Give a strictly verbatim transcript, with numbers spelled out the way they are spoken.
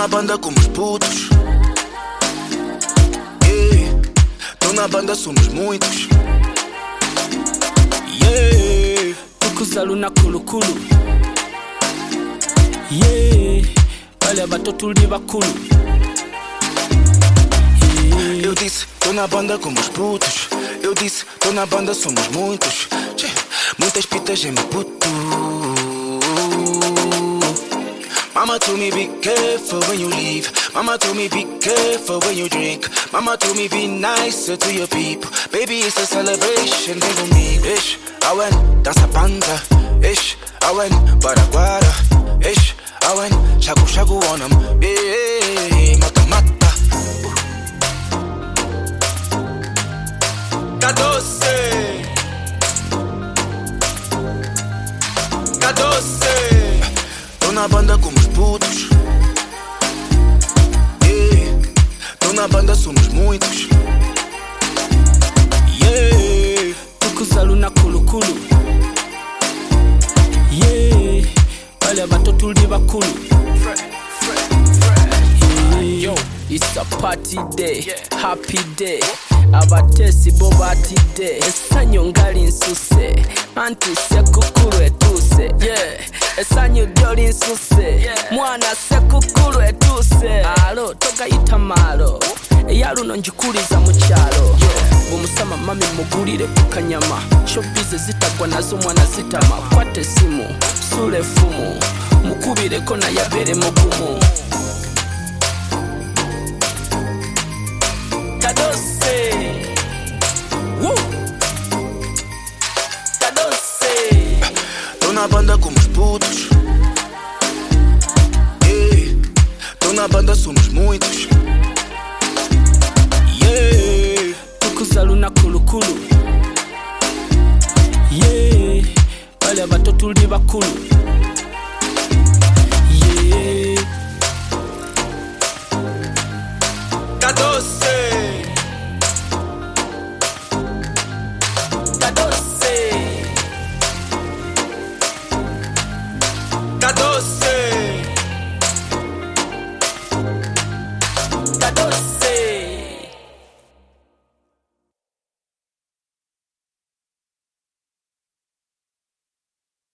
na banda como os putos. Yeah. Tô na banda, somos muitos. Yeah. Tukuzalu na kulukulu. Yeah. Wale bato tuli bakulu. Yeah. Eu disse, tô na banda como os putos. Eu disse, tô na banda, somos muitos. Tchê. Muitas pitas em meu puto. Mama told me be careful when you leave. Mama told me be careful when you drink. Mama told me be nicer to your people. Baby, it's a celebration, vem comigo. Ish, I went, dança panza. Ish, I went, baraguara. Ish, I went, shaku shaku on them. Yeah, mata mata. Tá doce. Tá doce. Tô na banda como os putos. Yeah. Tô na banda, somos muitos. Yeah. Tukuzalu na kulukulu. Yeah. Wale bato tuli bakulu. Yeah. Yo, it's a party day, yeah. Happy day. Abatesi bobati day. Esanyo ngali nsuse. Anti sekukulu etuse. Yeah. Esanyo dioli nsuse. Yeah. Mwana sekukulu etuse. Alo, toga itamalo. Eyaluno njikuliza mukyalo. Yeah. Bumusama mami mugulire kukanyama. Showbiz zitagwa nazo mwana zitama. Kwate simu, sule fumu. Mukubireko na yabere mugumu. Tadose. Woo. Tadose. Tô na banda como os putos. Yeah. Tô na banda, somos muitos. Yeah. Tukuzalu na kulukulu. Yeah. Wale bato tuli bakulu.